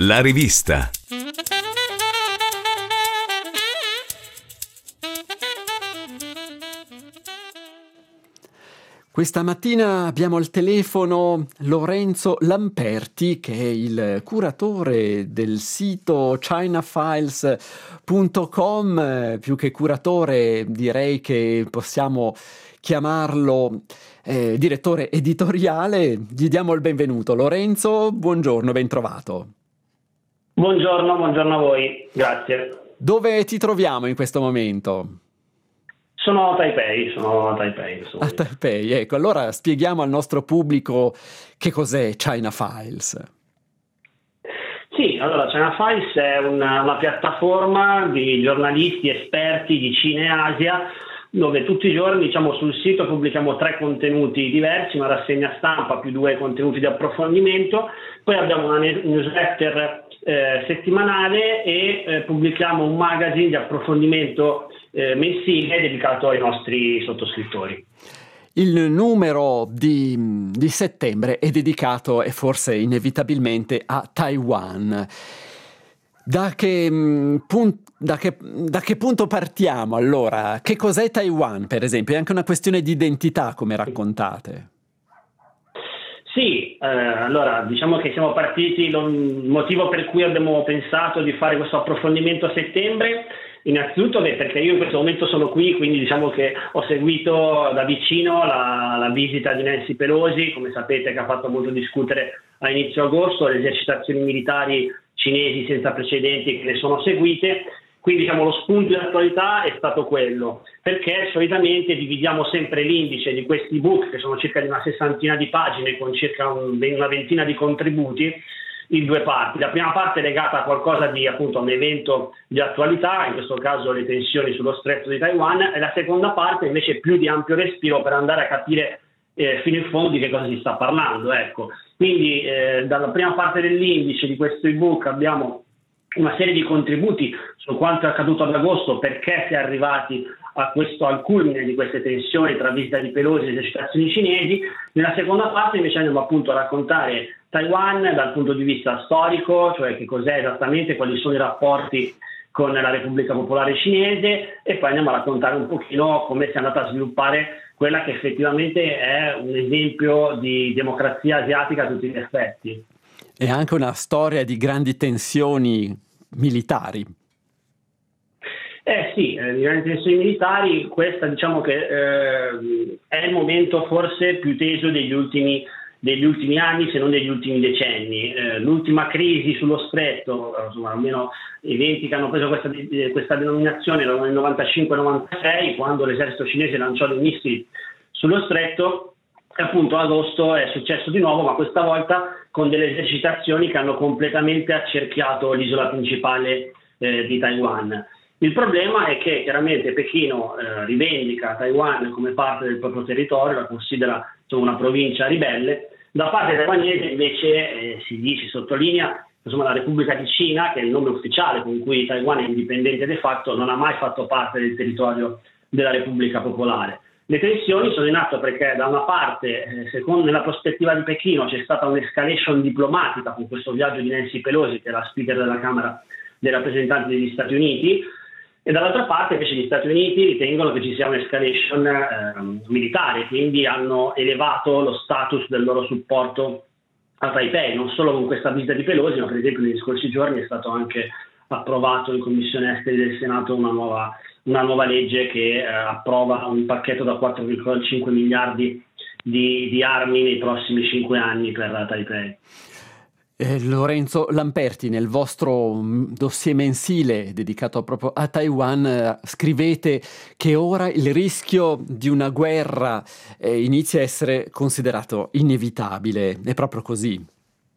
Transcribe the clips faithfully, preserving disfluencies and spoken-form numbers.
La rivista. Questa mattina abbiamo al telefono Lorenzo Lamperti, che è il curatore del sito china files punto com. Più che curatore direi che possiamo chiamarlo eh, direttore editoriale. Gli diamo il benvenuto. Lorenzo, buongiorno, ben trovato. Buongiorno, buongiorno a voi, grazie. Dove ti troviamo in questo momento? Sono a Taipei, sono a Taipei. Sono A Taipei, ecco, allora spieghiamo al nostro pubblico che cos'è China Files. Sì, allora China Files è una, una piattaforma di giornalisti esperti di Cina e Asia, dove tutti i giorni, diciamo, sul sito pubblichiamo tre contenuti diversi, una rassegna stampa più due contenuti di approfondimento, poi abbiamo una newsletter eh, settimanale e eh, pubblichiamo un magazine di approfondimento eh, mensile dedicato ai nostri sottoscrittori. Il numero di, di settembre è dedicato, e forse inevitabilmente, a Taiwan. Da che, pun- da, che, da che punto partiamo allora? Che cos'è Taiwan, per esempio? È anche una questione di identità, come raccontate. Sì, eh, allora diciamo che siamo partiti, il motivo per cui abbiamo pensato di fare questo approfondimento a settembre, innanzitutto beh, perché io in questo momento sono qui, quindi diciamo che ho seguito da vicino la, la visita di Nancy Pelosi, come sapete, che ha fatto molto discutere a inizio agosto, le esercitazioni militari cinesi senza precedenti che ne sono seguite. Quindi diciamo lo spunto di attualità è stato quello, perché solitamente dividiamo sempre l'indice di questi ebook, che sono circa di una sessantina di pagine con circa un, una ventina di contributi, in due parti. La prima parte è legata a qualcosa di, appunto, a un evento di attualità, in questo caso le tensioni sullo stretto di Taiwan, e la seconda parte invece è più di ampio respiro per andare a capire eh, fino in fondo di che cosa si sta parlando. Ecco. Quindi eh, dalla prima parte dell'indice di questo ebook abbiamo una serie di contributi su quanto è accaduto ad agosto, perché si è arrivati a questo, al culmine di queste tensioni tra visita di Pelosi e esercitazioni cinesi. Nella seconda parte invece andiamo appunto a raccontare Taiwan dal punto di vista storico, cioè che cos'è esattamente, quali sono i rapporti con la Repubblica Popolare Cinese, e poi andiamo a raccontare un pochino come si è andata a sviluppare quella che effettivamente è un esempio di democrazia asiatica a tutti gli effetti. È anche una storia di grandi tensioni militari. Eh sì, eh, di grandi tensioni militari. Questa diciamo che eh, è il momento forse più teso degli ultimi, degli ultimi anni, se non degli ultimi decenni. Eh, l'ultima crisi sullo stretto, insomma almeno eventi che hanno preso questa, questa denominazione, erano nel novantacinque novantasei, quando l'esercito cinese lanciò dei missili sullo stretto. E appunto ad agosto è successo di nuovo, ma questa volta con delle esercitazioni che hanno completamente accerchiato l'isola principale eh, di Taiwan. Il problema è che chiaramente Pechino eh, rivendica Taiwan come parte del proprio territorio, la considera insomma, una provincia ribelle. Da parte taiwanese invece eh, si dice, si sottolinea, insomma, la Repubblica di Cina, che è il nome ufficiale con cui Taiwan è indipendente de facto, non ha mai fatto parte del territorio della Repubblica Popolare. Le tensioni sono in atto perché da una parte, eh, secondo nella prospettiva di Pechino, c'è stata un'escalation diplomatica con questo viaggio di Nancy Pelosi, che è la speaker della Camera dei rappresentanti degli Stati Uniti, e dall'altra parte invece gli Stati Uniti ritengono che ci sia un'escalation eh, militare, quindi hanno elevato lo status del loro supporto a Taipei, non solo con questa visita di Pelosi, ma per esempio negli scorsi giorni è stato anche approvato in Commissione Esteri del Senato una nuova una nuova legge che eh, approva un pacchetto da quattro virgola cinque miliardi di, di armi nei prossimi cinque anni per Taipei. Eh, Lorenzo Lamperti, nel vostro dossier mensile dedicato proprio a Taiwan, eh, scrivete che ora il rischio di una guerra eh, inizia a essere considerato inevitabile. È proprio così?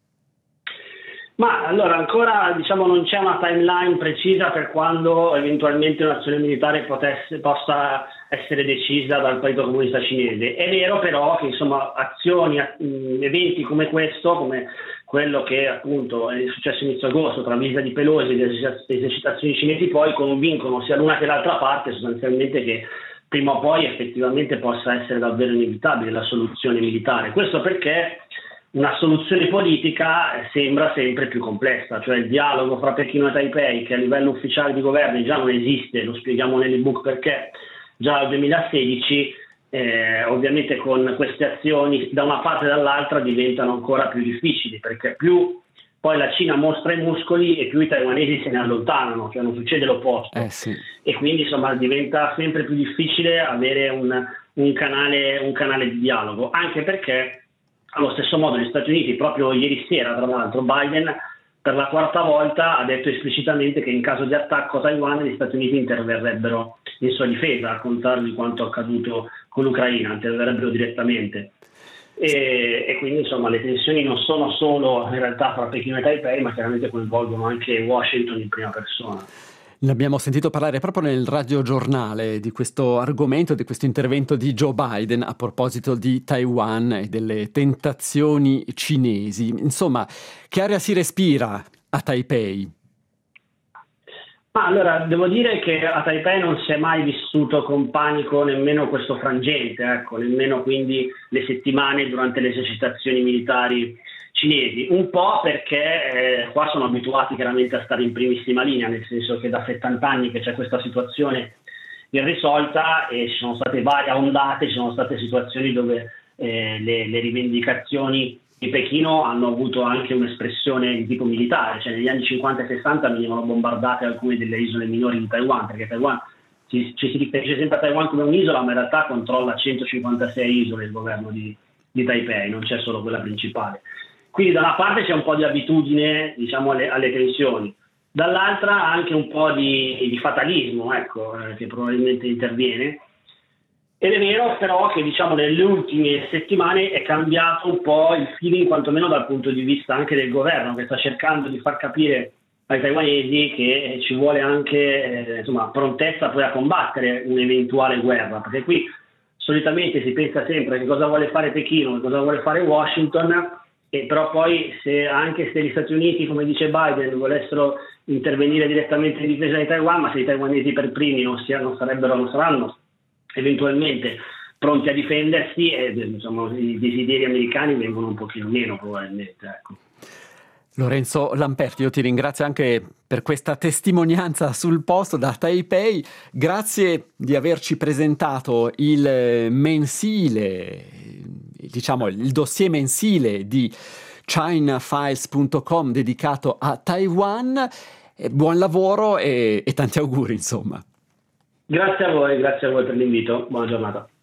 Ma allora ancora diciamo non c'è una timeline precisa per quando eventualmente un'azione militare potesse, possa essere decisa dal Partito Comunista Cinese. È vero però che insomma azioni, eventi come questo, come quello che appunto è successo inizio agosto tra visita di Pelosi e le esercitazioni cinesi, poi convincono sia l'una che l'altra parte sostanzialmente che prima o poi effettivamente possa essere davvero inevitabile la soluzione militare. Questo perché una soluzione politica sembra sempre più complessa, cioè il dialogo fra Pechino e Taipei, che a livello ufficiale di governo già non esiste, lo spieghiamo nell'ebook perché già dal duemilasedici, eh, ovviamente con queste azioni da una parte e dall'altra diventano ancora più difficili, perché più poi la Cina mostra i muscoli e più i taiwanesi se ne allontanano, cioè non succede l'opposto. Eh sì. E quindi insomma diventa sempre più difficile avere un, un, canale, un canale di dialogo, anche perché allo stesso modo gli Stati Uniti, proprio ieri sera tra l'altro, Biden per la quarta volta ha detto esplicitamente che in caso di attacco a Taiwan gli Stati Uniti interverrebbero in sua difesa, al contrario di quanto accaduto con l'Ucraina, interverrebbero direttamente. E, e quindi insomma le tensioni non sono solo in realtà fra Pechino e Taipei, ma chiaramente coinvolgono anche Washington in prima persona. Ne abbiamo sentito parlare proprio nel radiogiornale di questo argomento, di questo intervento di Joe Biden a proposito di Taiwan e delle tentazioni cinesi. Insomma, che aria si respira a Taipei? Ma allora, devo dire che a Taipei non si è mai vissuto con panico nemmeno questo frangente, ecco, nemmeno quindi le settimane durante le esercitazioni militari cinesi, un po' perché eh, qua sono abituati chiaramente a stare in primissima linea, nel senso che da settanta anni che c'è questa situazione irrisolta e ci sono state varie ondate, ci sono state situazioni dove eh, le, le rivendicazioni di Pechino hanno avuto anche un'espressione di tipo militare, cioè negli anni cinquanta e sessanta venivano bombardate alcune delle isole minori di Taiwan, perché Taiwan ci, ci si riferisce sempre a Taiwan come un'isola, ma in realtà controlla centocinquantasei isole il governo di, di Taipei, non c'è solo quella principale. Quindi da una parte c'è un po' di abitudine, diciamo, alle, alle tensioni, dall'altra anche un po' di, di fatalismo, ecco, eh, che probabilmente interviene. Ed è vero però che diciamo nelle ultime settimane è cambiato un po' il feeling, quantomeno dal punto di vista anche del governo, che sta cercando di far capire ai taiwanesi che ci vuole anche eh, insomma, prontezza poi a combattere un'eventuale guerra, perché qui solitamente si pensa sempre che cosa vuole fare Pechino, che cosa vuole fare Washington, e però poi se anche se gli Stati Uniti, come dice Biden, volessero intervenire direttamente in difesa di Taiwan, ma se i taiwanesi per primi non, sia, non sarebbero, non saranno eventualmente pronti a difendersi, e insomma, i desideri americani vengono un pochino meno probabilmente. Ecco. Lorenzo Lamperti, io ti ringrazio anche per questa testimonianza sul posto da Taipei, grazie di averci presentato il mensile, diciamo il dossier mensile di china files punto com dedicato a Taiwan. Buon lavoro e, e tanti auguri, insomma. Grazie a voi, grazie a voi per l'invito, buona giornata.